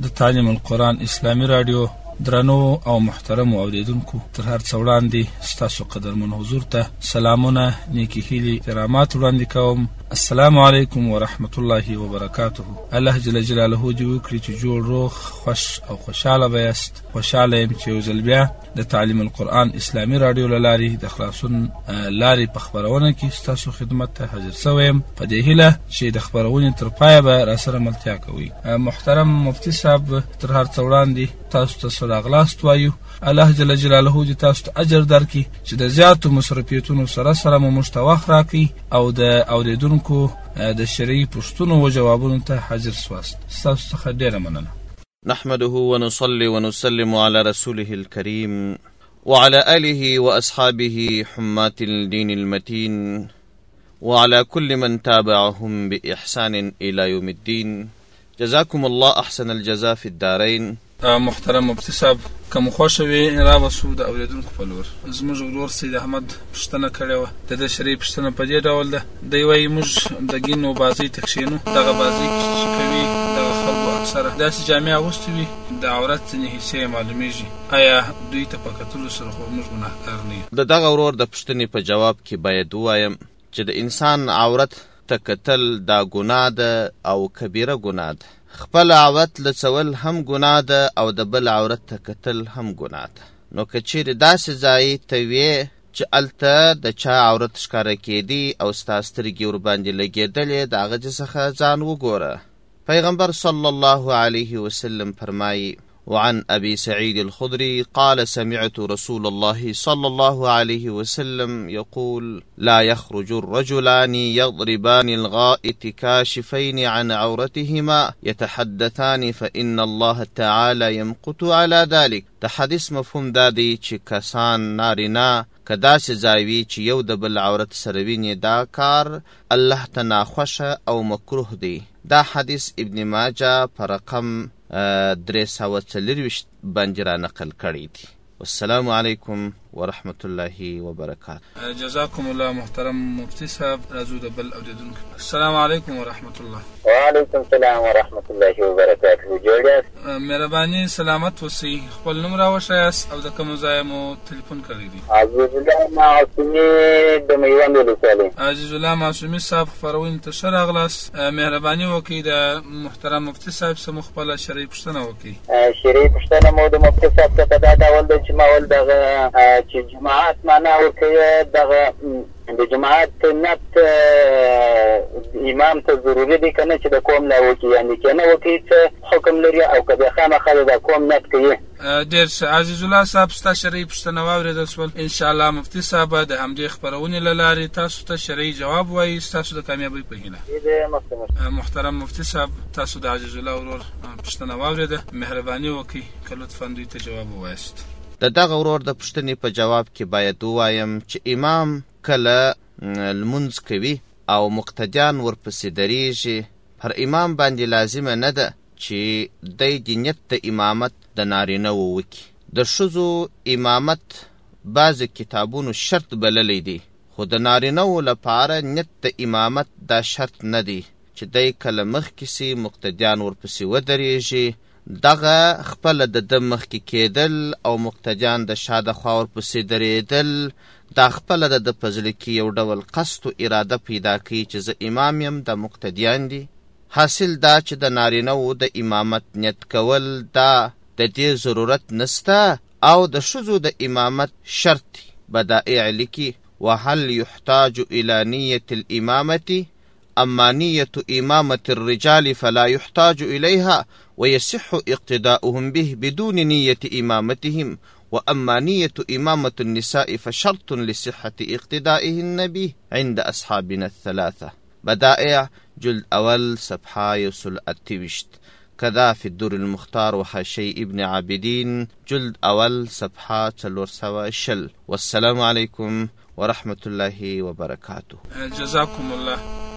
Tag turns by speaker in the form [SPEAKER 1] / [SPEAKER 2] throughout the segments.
[SPEAKER 1] د تعلیم القرآن اسلامی رادیو درنو او محترم اوریدونکو، تر هر څه وړاندې ستاسو قدرمن حضور ته سلامونه، نیکی هیلې، احترامات وړاندې کوم. السلام علیکم ورحمت الله وبرکاته. الله جل جلاله دې وکړي چې جوړ، روغ، خوش او خوشاله بیاست. خوشاله یم چې یو ځل بیا د تعلیم القرآن اسلامی رادیو له لارې د خلاصون لارې په خپرونه کې ستاسو خدمت ته حاضر شوی یم، په دې هیله چې د خپرونې تر پایه به راسره ملتیا کوئ. محترم مفتی صاحب، تر هر څه وړاندې تاسو ته سراغلاست وایو. الله جل جلاله دې تاسو ته اجر درکړي چې د زیاتو مصرفیتونو سره مو موږ ته وخت راکړي او د اوریدونکو د شرعي پوښتنو و جوابونو ته حاضر سواست. ستاسو څخه ډېره مننه.
[SPEAKER 2] نحمده ونصلي ونسلم على رسوله الكريم وعلى آله وأصحابه حمات الدين المتين وعلى كل من تابعهم بإحسان إلى يوم الدين. جزاكم الله أحسن الجزاء في الدارين.
[SPEAKER 1] محترم مفتی صاحب، کوم خوشوي را وسو د اوریدونکو په لور. زموږ ورور سید احمد پښتنه کړې و، د شریف پښتنه په دې ډول ده، دی وایي موږ د ګینو بازی تخشینو دغه بازی چې کوي دغه خلکو اکثره داسې جامې اغوستې وي د عورت ځینې حصې معلومیږي. آیا دوی ته په کتلو سره خو موږ ګناهکار نه یو؟
[SPEAKER 2] د دغه ورور د پښتنې په جواب کې باید ووایم چې د انسان عورت ته کتل دا ګناه ده او کبیره ګناه ده. خپل عورت لڅول هم ګناه ده او د بل عورت ته کتل هم ګناه ده. نو که چیرې داسې ځای ته وې چې هلته د چا عورت ښکاره کېدي او ستا سترګې ورباندې لګېدلې، د هغه څخه ځان وګوره. پیغمبر صلی الله علیه وسلم فرمایي: وعن أبي سعيد الخدري قال سمعت رسول الله صلى الله عليه وسلم يقول: لا يخرج الرجلان يضربان الغائط كاشفين عن عورتهما يتحدثان فإن الله تعالى يمقت على ذلك. د حدیث مفهوم دا دی چې کسان نارینا که داسې ځای وي چې یو د بل عورت سره ویني، دا کار الله ته ناخوښه او مکروه دی. دا حدیث ابن ماجه په رقم 340 باندې را نقل کړی دی. والسلام علیکم ورحمت الله وبرکاته.
[SPEAKER 1] جزاکم الله محترم مفتی صاحب. راځو د بل اوریدونکو. السلام علیکم ورحمت الله.
[SPEAKER 3] وعلیکم السلام ورحمت الله وبرکاته. جوړ یاست؟
[SPEAKER 1] مهرباني سلامت اوسئ. خپل نوم راوښیاست او د کوم ځای مو تلیفون کړی دی؟
[SPEAKER 3] عزیز الله معصومي د میوند ولسوالۍ.
[SPEAKER 1] عزیز الله معصومي صاحب، خپرونې ته ښه راغلاست. مهرباني وکړئ د محترم مفتی صاحب څخه خپله شرعي پوښتنه وکړئ.
[SPEAKER 3] شرعي پوښتنه مو د مفتی صاحب څخه دا ډول ده چې ما ول دغه چې جماعت معنا ورکوي، دغه د جماعت نیت امام ته ضروري دی که نه چې د قوم لا وکړي، یعنې که نه وکړي څه حکم لري او که بیا خامخا د قوم نیت کوي؟
[SPEAKER 1] ډېر ښه. عزیز الله صاحب، ستا شرعي پوښتنه واورېدل شول. انشاءالله مفتی صاحب د همدې خپرونې له لارې تاسو ته شرعي جواب وایي، ستاسو د کامیابۍ په هیله. محترم مفتی صاحب، تاسو د عزیز الله ورور پوښتنه واورېده، مهرباني وکړئ که لطفا دوی ته جواب ووایاست.
[SPEAKER 2] د دغه ورور د پوښتنې په جواب کې باید ووایم چې امام کله لمونځ کوي او مقتدیان ورپسې درېږي، پر امام باندې لازمه نه ده چې دی د نیت د امامت د نارینه‌وو وکړي. د ښځو امامت بعضې کتابونو شرط بللی دی، خو د نارینه‌وو لپاره نیت د امامت دا شرط نه دی چې دی کله مخکې سي مقتدیان ورپسې ودرېږي. دغه خپله د ده مخکې کېدل او مقتدیان د شا د خوا ورپسې درېدل، دا خپله د ده په زړه کې یو ډول قصد و اراده پیدا کوي چې زه امام یم، د مقتدیان دي. حاصل دا چې د نارینه‌وو د امامت نیت کول دا د دې ضرورت نسته او د ښځو د امامت شرط دی. بدائع لیکي: وهل يحتاج إلى نية الإمامة أما نية إمامة الرجال فلا يحتاج إليها ويصح اقتداؤهم به بدون نية إمامتهم، وأما نية إمامة النساء فشرط لصحة اقتدائهن به عند أصحابنا الثلاثة. بدائع جلد أول صفحة 128. كذا في الدر المختار وحاشي ابن عابدين جلد أول صفحة 420. والسلام عليكم ورحمة الله وبركاته.
[SPEAKER 1] جزاكم الله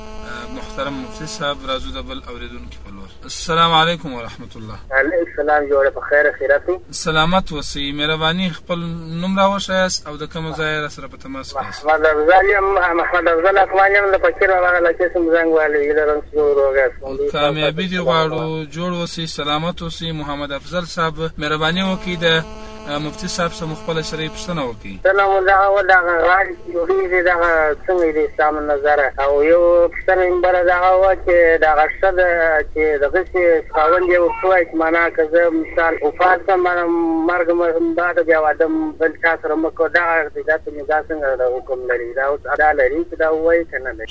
[SPEAKER 1] محترم مفتي صاحب راځو د بل اوریدونکو په لور. السلام علیکم ورحمت الله.
[SPEAKER 3] علیکم السلام. جوړه په خیر خیراتي
[SPEAKER 1] سلامت وسی. مهرباني خپل نوم راوښیاست او د کوم ځای سره په تماس کې؟
[SPEAKER 3] محمد افضل اکمال یم له پکیر هغه لکه سم زنګ والي لرم څو
[SPEAKER 1] کامیابی دی غواړو. جوړ وسی، سلامت وسی. محمد افضل صاحب مهرباني وکړئ د مفتي صاحب سره خپل شرعي پوښتنه وکړي.
[SPEAKER 3] سلام دغه غاړي یوري دغه څنګه دي اسلام نظر او یو پوښتنه بل دغه و چې دغه شد چې دغه څه خاوند یو څوک معنا کزه مثال وفات مرګ بعد بیا وادم بل چا سره مکو دغه د څنګه د حکم لري دا اوس عدالت لري چې دا وایي کنه لري.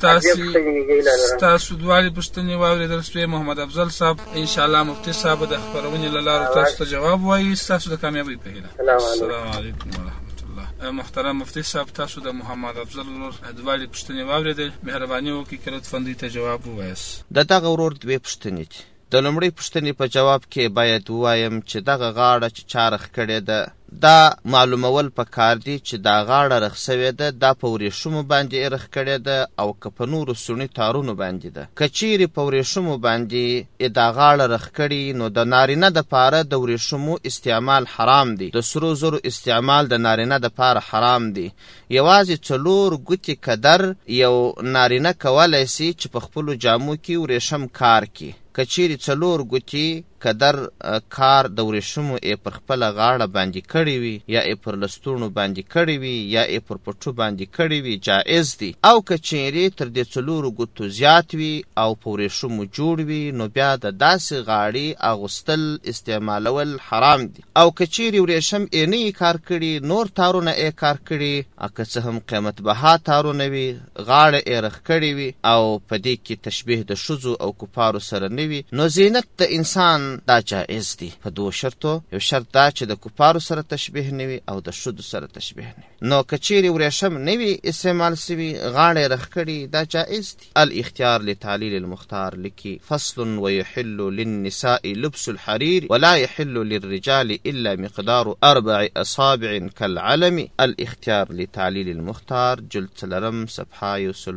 [SPEAKER 3] تاسو دوالي پوښتنه واورېدل شوې محمد افضل صاحب. ان شاء الله مفتي صاحب د خبرونې لاره تاسو ته جواب وایي. تاسو د کامیابی په هیله. السلام علیکم ورحمت الله. محترم مفتي صاحب تاسو د محمد افضل ورور دوالي پوښتنې واورېدل. مهرباني وکړئ که لطفا دوی ته جواب ووایاست.
[SPEAKER 2] د دغه ورور دوې پوښتنې دي. د لومړۍ پوښتنې په جواب کې باید ووایم چې دغه غاړه چې چا رخ کړې ده دا معلومول پکار دي چې دا غاړه رخ سوې ده دا په ورېښمو باندې رخ کړې ده او که په نورو سوني تارونو باندې ده. که چیرې په ورېښمو باندې دا غاړه رخ کړي نو د نارینه دپاره د ورېښمو استعمال حرام دی. د سرو زرو استعمال د نارینه دپاره حرام دی. یوازې 4 ګوتې قدر یو نارینه کولی سي چې په خپلو جامو کې ورېښم کار کړي. که چیرې 4 ګوتې قدر کار د ورېښمو یې پر خپله غاړه باندې کړی وي یا یې پر لستوڼو باندې کړی وي یا یې پر پټو باندې کړی وي جایز دی. او که چیرې تر دې 4 ګوتو زیات وي او په ورېښمو جوړ وي نو بیا د داسې غاړې اغوستل استعمالول حرام دی. او که چیرې ورېښم یې نه یې کار کړي نور تارونه یې کار کړي که څه هم قیمت بها تارونه وي غاړه یې رخ کړې وي او په دې کې تشبیه د ښځو او کفارو سره نه وي نو زینت د انسان دا جائز دی په 2 شرطو. یو شرط دا چې د کفارو سره تشبیه نه وي او د ښځو سره تشبیه نه وي. نو که چیرې ورېښم نه وي استعمال سوي غاړه یې رخ کړي دا جائز دی. الاختیار لتعلیل المختار لیکي فصل ويحل للنساء لبس الحرير ولا يحل للرجال الا مقدار 4 اصابع كالعلم. الاختیار لتعلیل المختار جلد 3 صفحه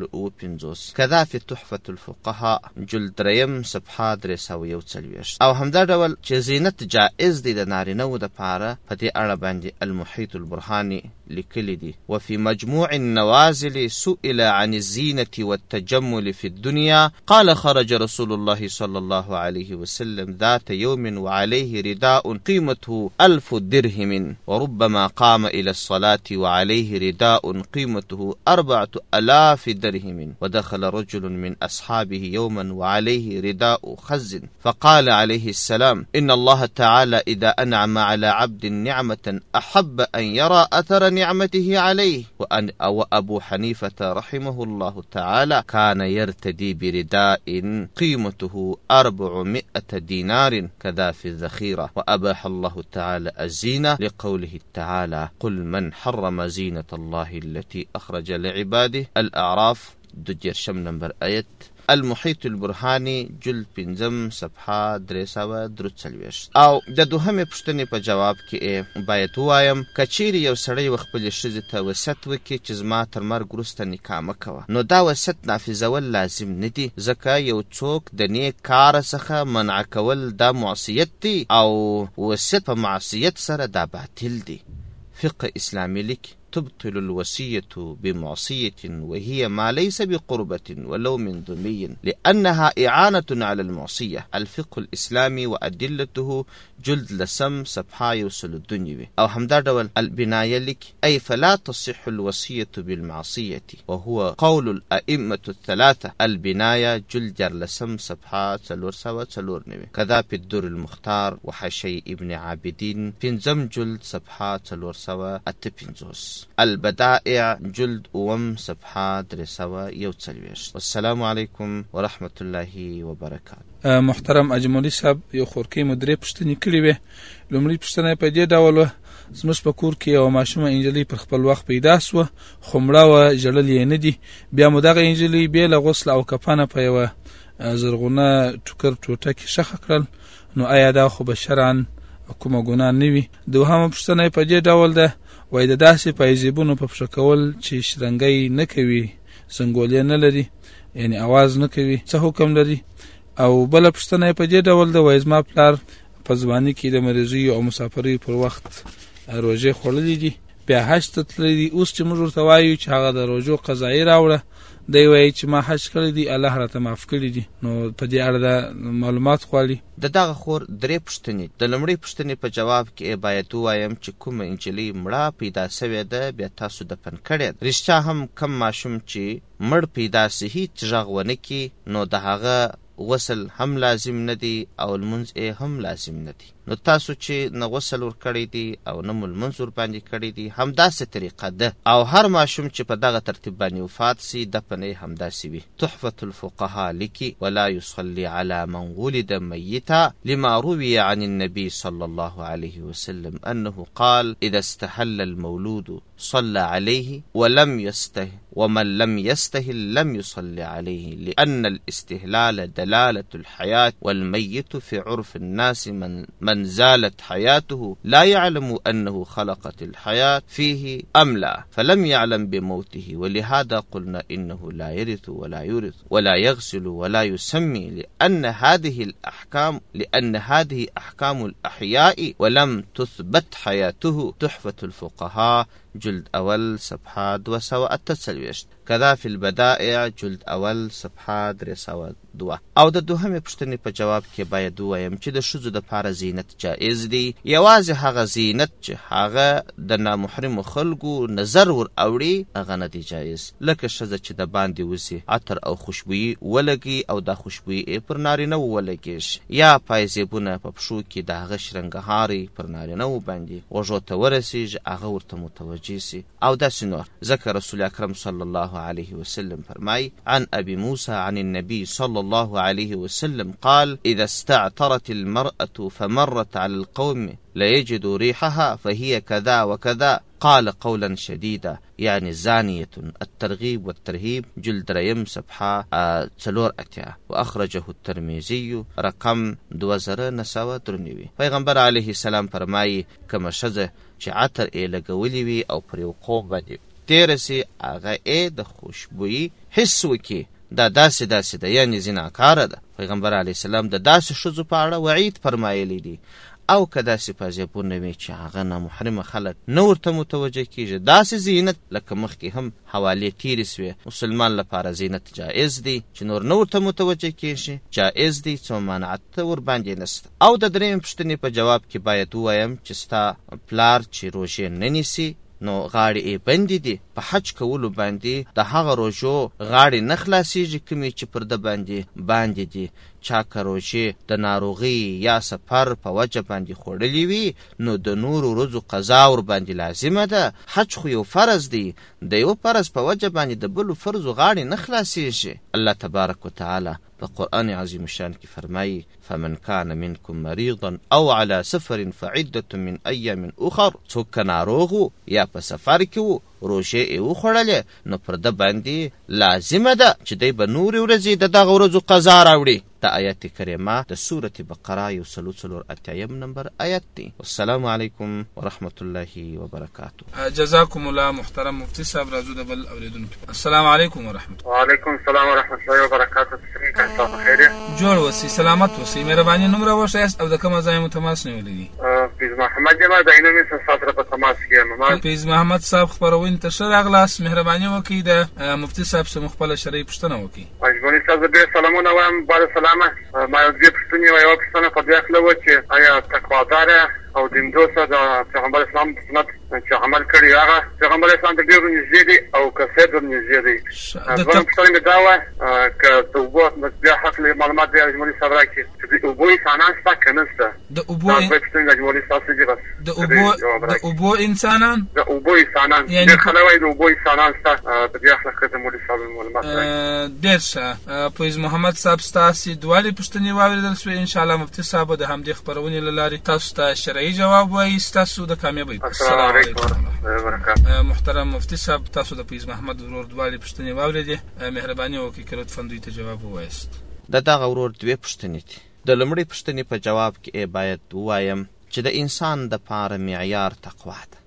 [SPEAKER 2] 150. كذا في تحفة الفقهاء جلد 3 صفحه 341. او همدا ډول چې زینت جائز دی د نارینه‌و دپاره په دې اړه باندې المحیط البرهاني لیکلی دي. وفي مجموع النوازل سئل عن الزينة والتجمل في الدنيا قال خرج رسول الله صلى الله عليه وسلم ذات يوم وعليه رداء قيمته 1000 درهم وربما قام إلى الصلاة وعليه رداء قيمته 4000 درهم. ودخل رجل من أصحابه يوما وعليه رداء خز فقال عليه السلام إن الله تعالى إذا أنعم على عبد نعمة أحب أن يرى أثر نعمته عليه. وأبو حنيفة رحمه الله تعالى كان يرتدي برداء قيمته 400 دينار كذا في الذخيرة. وأباح الله تعالى الزينة لقوله تعالى قل من حرم زينة الله التي أخرج لعباده. الأعراف 2 نمبر آية. المحیط البرهانی جلد 5 صفحه 343. او د دوهمې پوښتنې په جواب کې باید ووایم که چیرې یو سړی و خپلې ښځې ته وصیت وکړي چې زما تر مرګ وروسته نکاح مه کوه نو دا وصیت نافظول لازم نه دي ځکه یو څوک د نیک کار څخه منع کول دا معصیت دی او وصیت په معصیت سره دا باطل دی. فقه اسلامي لیکي تبطل الوصية بمعصية وهي ما ليس بقربة ولو من ذمي لأنها إعانة على المعصية. الفقه الإسلامي وأدلته جلد 10 صفحه 102. او همدا ډول البناية لك أي فلا تصح الوصية بالمعصية وهو قول الأئمة الثلاثة. البناية جلد 10 صفحه 449. كذا في الدر المختار وحشي ابن عابدين 5 جلد صفحه 458. البدائع جلد 1 صفحه 341. والسلام عليكم ورحمة الله وبركاته.
[SPEAKER 1] محترم اجملی صاحب یو خورکی مدرې پوښتنې کړې وې. لومړی پوښتنه په دې ډول وه زموږ په کور کې یوه ماشومه انجلۍ پر خپل وخت پیدا سوه خو مړه وه ژړل یې نه دي. بیا مو دغه انجلۍ بې له غسل او کفنه په یوه زرغونه ټوکر ټوټه کې ښخه کړل نو آیا دا خو به شرعاً کومه ګناه نه وي؟ دوهمه پوښتنه په دې ډول ده وایي د داسې پایزیبونو په پښه کول چې شرنګی نه کوي زنګولې نه لري یعنی आवाज نه کوي، څه حکم لري. او بل پښتنه په دې ډول د وایزما پلار په ځواني کې د مریضي او مسافرۍ پر وخت روزه خورلې دي، بیا حج ته تللی دي. اوس چې موږ ورته وایو چې هغه د روزو قضایي راوړه، دی وایي چې ما حج کړی دی، الله راته معاف کړی دي. نو په دې اړه د معلومات غواړي.
[SPEAKER 2] د دغه خور 3 پوښتنې. د لومړۍ پوښتنې په جواب کې باید ووایم چې کومه انجلۍ مړه پیدا سوې ده، بیا تاسو دفن کړې ده. رښتیا هم کم ماشوم چې مړ پیدا سي هیڅ غږ ونه کړي، نو د هغه غسل هم لازم نه دی او لمونځ هم لازم نه دی. نو تاسو چې نه غسل ورکړی دی او نه مو لمونځ ورباندې کړی دی، همداسې طریقه ده. او هر ماشوم چې په دغه ترتیب باندې وفات سي دفن یې همداسې وي. تحفة الفقهاء لیکي ولا يصلي على من ولد ميتا لما روي عن النبي صلى الله عليه وسلم أنه قال إذا استحل المولود صلى عليه ومن لم يستهل لم يصلي عليه، لأن الاستهلال دلالة الحياة، والميت في عرف الناس من زالت حياته لا يعلم أنه خلقت الحياة فيه أم لا، فلم يعلم بموته، ولهذا قلنا إنه لا يرث ولا يورث ولا يغسل ولا يسمي، لأن هذه أحكام الأحياء ولم تثبت حياته. تحفة الفقهاء جلد أول صفحة 228، كذا في البدائع جلد أول صفحة 302. او د دوهمې پوښتنې په جواب کې باید ووایم چې د ښځو دپاره زینت جایز دی، یوازې هغه زینت چې هغه د نامحرمو خلکو نظر ور اوړي هغه نه دی جایز، لکه ښځه چې د باندې وځي عطر او خوشبويي ولګي او دا خوشبويي پر نارینهو ولګېږي، یا پایزیبونه په پښو کې د هغه شرنګهاري پر نارینهو باندې غوږو ته ورسېږي، هغه ورته متوجه سي او داسې نور. ځکه رسول اکرم صلی الله عليه وسلم فرمای عن أبي موسى عن النبي صلى الله عليه وسلم قال إذا استعطرت المرأة فمرت على القوم ليجد ريحها فهي كذا وكذا، قال قولا شديدا يعني زانية. الترغيب والترهيب جلد ريم صفحة 4 وأخرجه الترمذي رقم 2993. پیغمبر علیه السلام فرمایي کومه ښځه چې عطر یې لګولی وي او پر یو قوم باندې تېره سي، هغه یې د خوشبويي حس وکړي، دا داسې ده، یعنې زناکاره ده. پیغمبر علیه السلام د داسې ښځو په اړه وعید فرمایلی دی. او که داسې پایزیبونه وي چې هغه نامحرمه خلک نه ورته متوجه کېږي، داسې زینت لکه مخکې هم حوالې تېرې سوې، مسلمان لپاره زینت جایز دی چې نور نه ورته متوجه کېږي، جایز دی، څه ممانعت ورباندې نشته. او د 3مې پوښتنې په جواب کې باید ووایم چې ستا پلار چې روژې نه نیسي نو غاړې یې بندې دي، په حج کولو باندې د هغه روژو غاړې نه خلاصېږي کومې چې پر ده باندې دي. چا که روژې د ناروغۍ یا سفر په وجه باندې خوړلې وي نو د نورو ورځو قضا ورباندې لازمه ده. حج خو یو فرض دی، د یو فرض په وجه باندې د بلو فرضو غاړې نه خلاصېږي. الله تبارک وتعالی په قرآن عظیم الشان کې فرمایي فمن كان منكم مريضا او على سفر فعدة من ايام اخر، څوک که ناروغ یا په سفر کې و روژې یې وخوړلې نو پر ده باندې لازمه ده چې دی به نورې ورځې د دغه ورځو قضا راوړي. د آیت کریمه د سورة بقره 148 نمبر آیت دی. والسلام علیکم ورحمة الله وبرکاته.
[SPEAKER 1] جزاکم الله محترم مفتی صاحب. راځو د بل اوریدونکو. السلام علیکم ورحمة الله.
[SPEAKER 3] وعلیکم السلام ورحمة الله وبرکاته. تاسو خیر یې؟
[SPEAKER 1] جوړ اوسئ، سلامت اوسئ، مهرباني نوم راوښیاست او د کومه ځای مو تماس نیولی دی؟
[SPEAKER 3] فیض محمد یم، د عینومې څخه سره په تماس کې یم.
[SPEAKER 1] فیض محمد صاحب خپرونې ته ښه راغلاست. مهرباني وکړئ د مفتی صاحب څخه خپله شرعي پوښتنه وکړئ.
[SPEAKER 3] مجبوري صاحب زه ډېر سلامونه وایم. بعد سلامه. ما یو 2 پوښتنې وه. یوه پوښتنه په دې هکله وه چې آیا تقواداره او دیندوسه د پیغمبر اسلام سنت چې عمل کړي هغه پیغمبر اسلام ته ډېر نږدې دی او که سید ورنږدې دی؟ دویمه پوښتنه مې دا وه که د اوبو بیا هکله معلومات بیا اجمالي صاحب راکړي چې د اوبو انسانان شته که نه شته؟
[SPEAKER 1] د اوبو
[SPEAKER 3] اجمالي صاحب څه دي بس
[SPEAKER 1] د اوبو انسانان
[SPEAKER 3] ډېر خلک وایي د اوبو انسانان شته. په دې هکله ښه د مولوي صاحب معلومات راکړي.
[SPEAKER 1] ډېر ښه. فیض محمد صاحب ستاسې دواړې پوښتنې واورېدل سوې. انشاءالله مفتي صاحب به د همدې خپرونې له لارې تاسو ته شرعي جواب وایي. ستاسو د کامیابۍ.
[SPEAKER 3] السلام علیکم ورحمة الله وبرکاته.
[SPEAKER 1] محترم مفتی صاحب، تاسو د فیض محمد ورور دواړې پوښتنې واورېدې. مهرباني وکړئ که لطفا دوی ته جواب ووایاست.
[SPEAKER 2] د دغه ورور 2 پوښتنې دي. د لومړۍ پوښتنې په جواب کې باید ووایم چې د انسان دپاره معیار تقوا ده.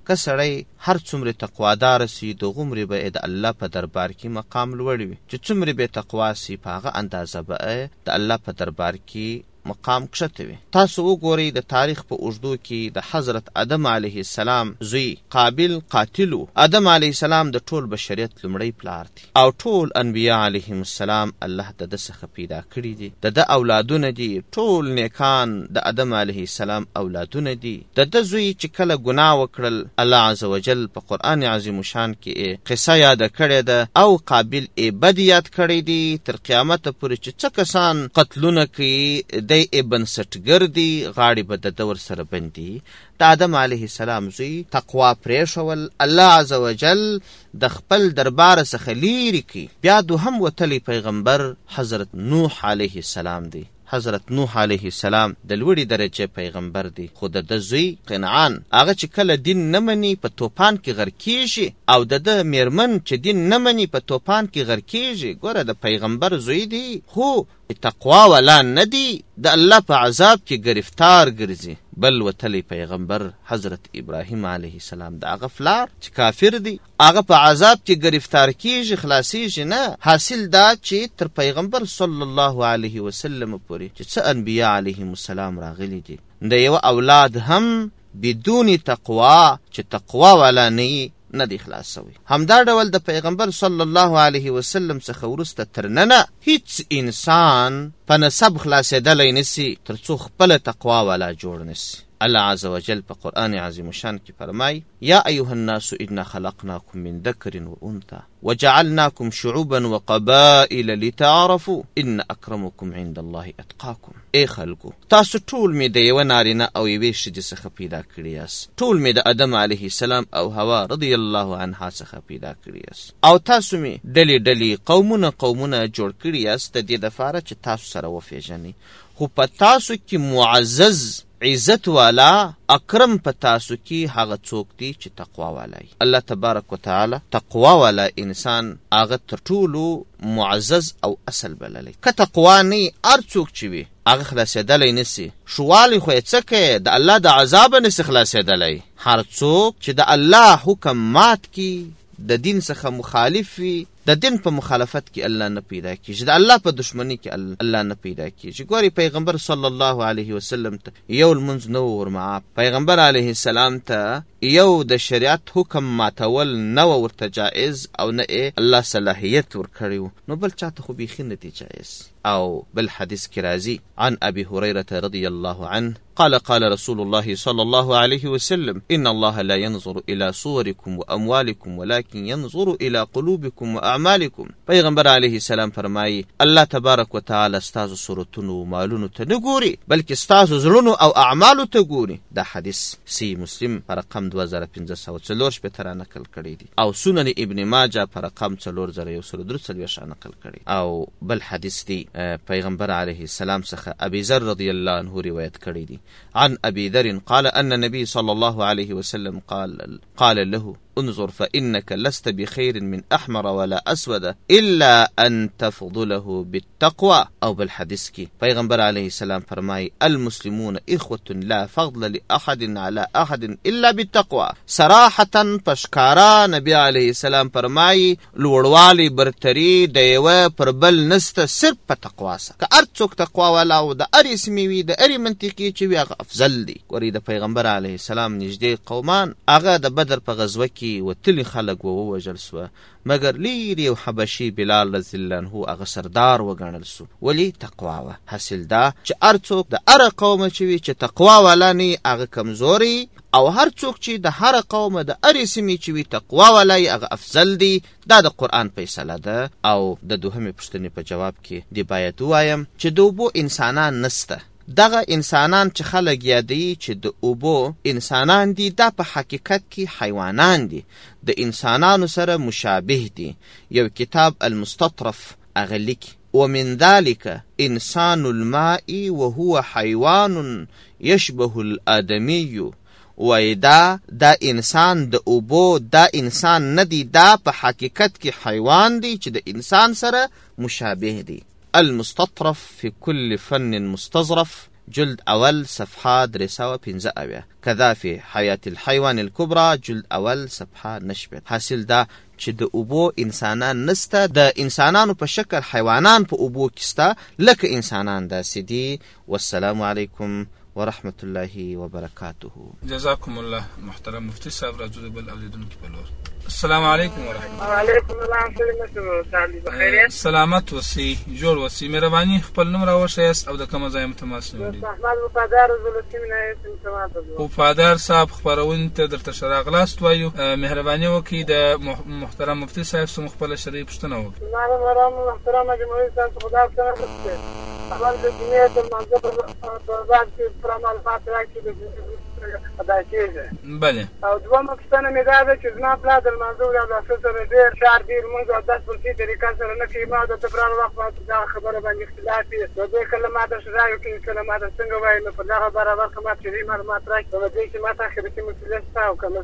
[SPEAKER 2] که سړی هر څومره تقوادار سي دغومره به د الله په دربار کې مقام لوړ وي، چې څومره به تقوا سي په هغه اندازه به د الله په دربار کې مقام کښته وي. تاسو وګورئ د تاریخ په اوږدو کې د حضرت آدم علیه السلام زوی قابل قاتل و. آدم علیه السلام د ټول بشریت لومړی پلار دی او ټول انبیا علیهم السلام الله د ده څخه پیدا کړي دي، د ده اولادونه دي، ټول نیکان د آدم علیه السلام اولادونه دي. د ده زوی چې کله ګناه وکړل، الله عز وجل په قرآن عظیم شان کې قصه یاده کړې ده او قابل بد یاد کړی دی تر قیامته پورې چې څه کسان قتلونه کوي دی بنسټګر دی، غاړې به د ده ورسره بندي. د آدم علیه السلام زوی تقوا پرېښول، الله عز وجل د خپل دربار څخه لیرې کړي. بیا دوهم وتلی پیغمبر حضرت نوح علیه السلام دی. حضرت نوح علیه السلام د لوړې درجه پیغمبر دی، خو د ده زوی قنعان هغه چې کله دین نه مني په توپان کې غرق کیږي، او د ده میرمن چې دین نه مني په توپان کې غرق کیږي. ګوره د پیغمبر زوی دی خو تقوا والا نه دی، د الله په عذاب کې گرفتار ګرځي. بل وتلی پیغمبر حضرت ابراهیم علیه السلام د هغه پلار چې کافر دی، هغه په عذاب کې گرفتار کیږي، خلاصیږي نه. حاصل دا چې تر پیغمبر صلی الله علیه وسلم پورې چې څه انبیا علیهم السلام راغلي دي، د یو اولاد هم بدون تقوا چې تقوا والا نه دی خلاص سوی. همدا ډول د پیغمبر صلی الله علیه وسلم څخه وروسته تر ننه هیڅ انسان په نسب خلاصېدلی نسی تر څو خپله تقوا والا جوړ نسی. الله عز وجل په قرآن عظیم شان کې فرمای: یا ایها الناس انا خلقناکم من ذکر و انثى وجعلناکم شعوبا وقبائل لتعارفوا ان اکرمکم عند الله اتقاکم. ای خلکو، تاسو ټول می د یوه نارینه او یوې ښځې څخه پیدا کړي یاست، ټول می د آدم علیه السلام او هوا رضی الله عنها څخه پیدا کړي یاست، او تاسو می ډلې ډلې قومونه جوړ کړي یاست د دې دپاره چې تاسو سره وپېژنئ. خو په تاسو کې معزز عزت والا اکرم په تاسو کې هغه څوک دی چې تقوا والا وي. الله تبارک وتعالی تقوا والا انسان هغه تر ټولو معزز او اصل بللی. که تقوا نه هر څوک چې وي هغه خلاصېدلی نسی. شوالی خو یې څه کوي؟ د الله د عذابه نسی خلاصېدلی. هر څوک چې د الله حکم مات کی، د دین څخه مخالف وي، د دین په مخالفت کې الله نه پیدا کیږي، د الله په دشمنی کې الله نه پیدا کیږي. ګوري پیغمبر صلی الله علیه وسلم ته یو لمونځ نه و ورمعاف، پیغمبر علیه السلام ته یو د شریعت حکم ماتول نه و ورته جائز او نه الله صلاحیت ورکړی و، نو بل چاته خو بیخي نه دی جائز. او بل حدیث کې راځي عن ابي هريره رضی الله عنه قال قال رسول الله صلى الله عليه وسلم ان الله لا ينظر الى صوركم واموالكم ولكن ينظر الى قلوبكم واعمالكم. پیغمبر علیه السلام فرمایي الله تبارک وتعالی ستاسو صورتونو مالونو ته نه ګوري بلکې ستاسو زړونو او اعمالو ته ګوري. دا حدیث سی مسلم په رقم 2544 نقل کړی دی او سنن ابن ماجه په رقم 4143 نقل کړی. او بل حدیث دی پیغمبر علیه السلام څخه ابي ذر رضی الله عنه روایت کړی دی عن ابي ذر قال ان النبي صلى الله عليه وسلم قال له انظر فإنك لست بخير من أحمر ولا أسود إلا أن تفضله بالتقوى. او بالحديث کی پیغمبر علیه السلام فرمای المسلمون إخوة لا فضل لأحد على أحد إلا بالتقوى. صراحة پشکارا نبی علیه السلام فرمای لوړوالی برتری د یوه پر بل نسته صرف په تقوا سره. که هر څوک تقوا والا او د هرې سیمې وي، د هرې منطقې چې وي، هغه افضل دی. ګورئ د پیغمبر علیه السلام نږدې قومان هغه د بدر په غزوه کې وتلی خلق ووژل سوه، مګر لیرې یو حبشي بلال رضی الله عنه هغه سردار وګڼل سو. ولی تقوا وه. حاصل دا چې هر څوک د هره قومه چې وي چې تقوا والا نه هغه کمزوري، او هر څوک چې د هره قومه د هرې سیمې چې وي تقوا والا هغه افضل دی. دا د قرآن فیصله ده. او د دوهمې پوښتنې په جواب کې دی باید ووایم چې د اوبو انسانان نسته. دغه انسانان چې خلک یادوي چې د اوبو انسانان دي، دا په حقیقت کې حیوانان دي، د انسانانو سره مشابه دي. یو کتاب المستطرف هغه لیکي ومن ذلك انسان الماء وهو حیوان یشبه الآدمی. وای دا انسان د اوبو دا انسان نه دی، دا په حقیقت کې حیوان دی چې د انسان سره مشابه دی. المستطرف في كل فن مستظرف جلد اول صفحه 315 کذا فی حیات الحیوان الکبرى جلد اول صفحه 9. حاصل دا چې د اوبو انسانان نسته، د انسانانو په شکل حیوانان په اوبو کې سته لکه انسانان داسې دي. والسلام علیکم ورحمت الله وبرکاته.
[SPEAKER 1] جزاکم الله محترم مفتی صاحب. راځو د بل اوریدونکو په لور. السلام علیکم ورحمت الله.
[SPEAKER 3] وعلیکم السلام.
[SPEAKER 1] سلامت وسی جوړ وسی. مهرباني خپل نوم راوښیاست او د کوم ځای متماس نو دي؟
[SPEAKER 3] احمد وفادار زلسیم نه یم سمات.
[SPEAKER 1] وفادار صاحب خبرون ته درته شراغلاست وایو. مهرباني وکي د محترم مفتی صاحب سم خپل شریف پښتنه وکړي.
[SPEAKER 3] محترم جمهوریت صاحب خدا څخه اول د دنیا د منځ په بعد کې پرمال فاتحه کې د ادا کېږي.
[SPEAKER 1] بله.
[SPEAKER 3] او دوه مقصد مې دا ده چې زما پلا د منظور او د سره ډېر شار ډېر مونږ او 10 پرسي طریقه سره نه کوي. ما د تکرار وخت دا خبره باندې اختلاف دي. نو دې کله ما د شرایو کې کله ما د څنګه وایي نو په دغه برابر کومه چې معلومات راکړي نو دې چې ما ته خبرې مسلې تاسو کوم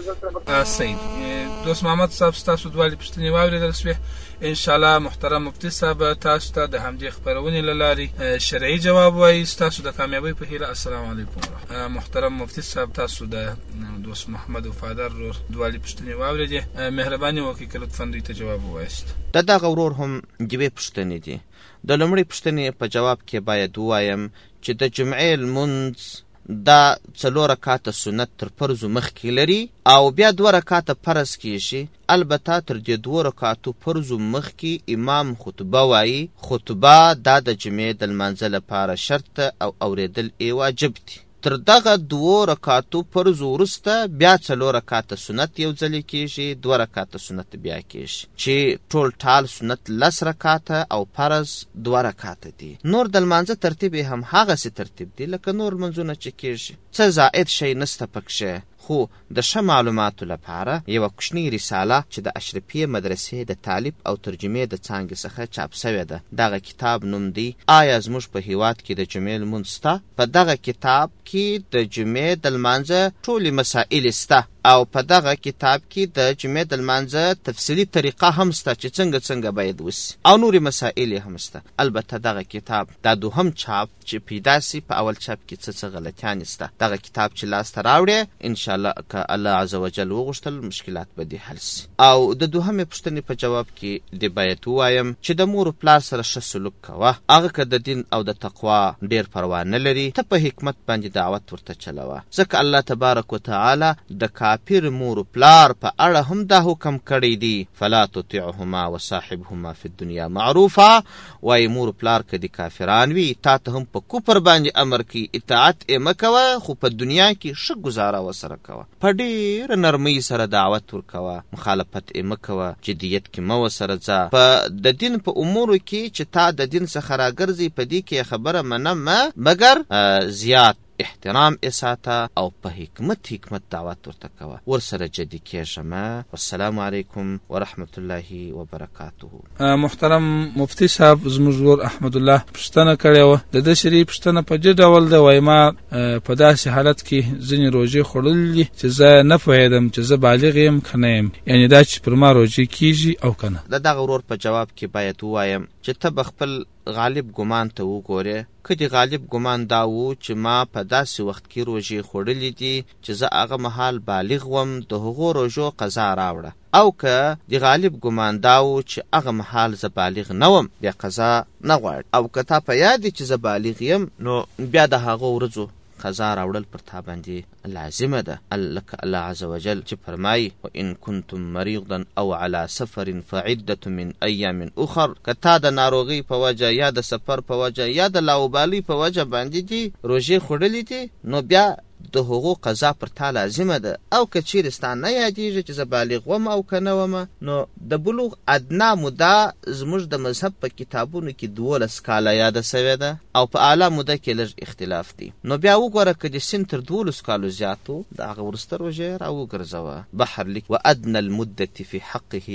[SPEAKER 3] څه
[SPEAKER 1] سید دوست محمد صاحب تاسو دوالي پښتني واوریدل شوې. ان شاء الله محترم مفتی صاحب تاسو ته د همدې خبرونې لاري شرعي جواب وایي. تاسو د کامیابی په هیله. السلام علیکم. محترم مفتی صاحب تاسو د دوست محمد وفادار دوالي پښتني واوریدل. مهرباني وکړئ که لطفا دوی ته جواب ووایاست.
[SPEAKER 2] دغه ورور هم دوې پوښتنې دي. د لومړۍ پوښتنې په جواب کې باید ووایم چې د جمعې لمونځ دا 4 رکعاته سنت تر فرض مخکې لري او بیا 2 رکعاته فرض کیږي. البته تر دې 2 رکعاتو فرض مخکې امام خطبه وایي. خطبه دا د جمعې د لمانځه لپاره شرط او اوریدل یې واجب دي. تر دغه 2 رکعاتو فرض وروسته بیا 4 رکعاته سنت یو ځل کیږي، 2 رکعاته سنت بیا کیږي چې ټول ټال سنت 10 رکعاته او فرض 2 رکعاته دي. نور د لمانځه ترتیب هم هغه سي ترتیب دی لکه نور منځونه چې کیږي. څه زائد شی نسته پکښه. خو د ښه معلوماتو لپاره یوه کوچنۍ رساله چې د اشرفیې مدرسې د تالیف او ترجمې د څانګې څخه چاپ سوې ده. دغه کتاب نوم دی آیا زموږ په هیواد کې د جمعې لمونځ سته. په دغه کتاب کې د جمعې د لمانځه ټولې مسائل سته او په دغه کتاب کې د جمعې د لمانځه تفصیلي طریقه هم سته چې څنګه باید وسي او نورې مسائل هم سته. البته دغه کتاب دا دوهم چاپ چې پیدا سي. په اول چاپ کې څه غلطیانې سته. دغه کتاب چې لاسته راوړې ان شاء الله که الله عز وجل وغوښتل مشکلات به دې حل سي. او د دوهمې پوښتنې په جواب کې دې باید ووایم چې د مور پلار سره ښه سلوک کوه. هغه که د دین او د تقوا ډېر پروا نه لري ته په حکمت باندې دعوت ورته چلوه. ځکه الله تبارک وتعالی د کافر مور پلار په اړه هم دا حکم کړی دی فلا تطیعهما وصاحبهما فی الدنیا معروفا. وایي مور پلار که د کافران وي تا ته هم په کفر باندې امر کوي اطاعت یې مه کوه خو په دنیا کې ښه ګزاره ورسره کوه. په ډېره نرمۍ سره دعوت ورکوه. مخالفت یې مه کوه. جدیت کې مه ورسره ځه. په د دین په امورو کې چې تا د دین څخه راګرځي په دې کې خبره منه مه مګر زیات احترام اساته او په حکمت دعوت ورته کوه. ورسره جدي کېږه مه. والسلام علیکم ورحمت الله وبرکاته.
[SPEAKER 1] محترم مفتی صاحب زموږ ورور احمد الله پوښتنه کړې وه. د ده شریف پوښتنه په دې ډول ده. وایي ما په داسې حالت کې ځینې روژې خوړلې دي چې زه نه پوهېدم چې زه بالغ یم که نه یم. یعنې دا چې پر ما روژې کېږي او که نه.
[SPEAKER 2] د دغه ورور په جواب کې باید ووایم چې ته به خپل غالب ګمان ته وګورې. که د غالب ګمان دا و چې ما په داسې وخت کې روژې خوړلې دي چې زه هغه مهال بالغ وم د هغو روژو قضا راوړه. او که د غالب ګمان دا و چې هغه مهال زه بالغ نه وم بیا قضا نه غواړي. او که تا په یاد چې زه بالغ یم نو بیا د هغو ورځو قضا راوړل پر تا باندې لازمه ده. لکه الله عز وجل چې فرمایي وان کنتم مریضا او على سفر فعده من ایام اخر. که تا د ناروغۍ په وجه یا د سفر په وجه یا د لاوبالۍ په وجه باندې دي روژې خوړلې دي نو بیا د هغو قضا پر تا لازمه ده. او که چیرې ستا نه یادېږي چې زه بالغ وم او که نه ومه نو د بلوغ ادنا موده زموږ د مذهب په کتابونو کې 12 کاله یاده سوې ده او په اعلی موده کې لږ اختلاف دی. نو بیا وګوره که د سن تر 12 کالو زیاتو د هغه وروسته روژې راوګرځوه. بحر لیک وادنى المدة في حقه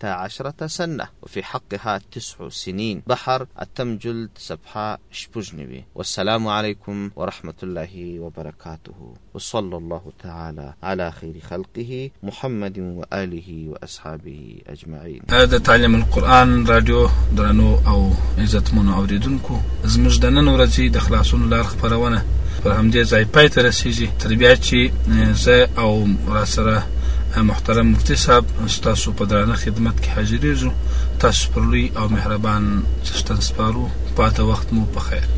[SPEAKER 2] 12 سنة وفي حقها 9 سنين. بحر اتم جلد صفحه 89. والسلام علیکم ورحمت الله وبرکاته. وبركاته وصلى الله تعالى على خير خلقه محمد وآله وأصحابه أجمعين.
[SPEAKER 1] هذا تعلم القرآن راديو درانو او عزتمنو اوریدونکو زموږ د نن ورځې د خلاصون لار خپرونه پر همدې ځای پای ته رسیږي. تر بیا چې زه او راسره محترم مفتي صاحب تاسو په درانه خدمت کې حاضرېږو، تاسو پر لوی او مهربان څښتن سپارو. پاته وخت مو په خیر.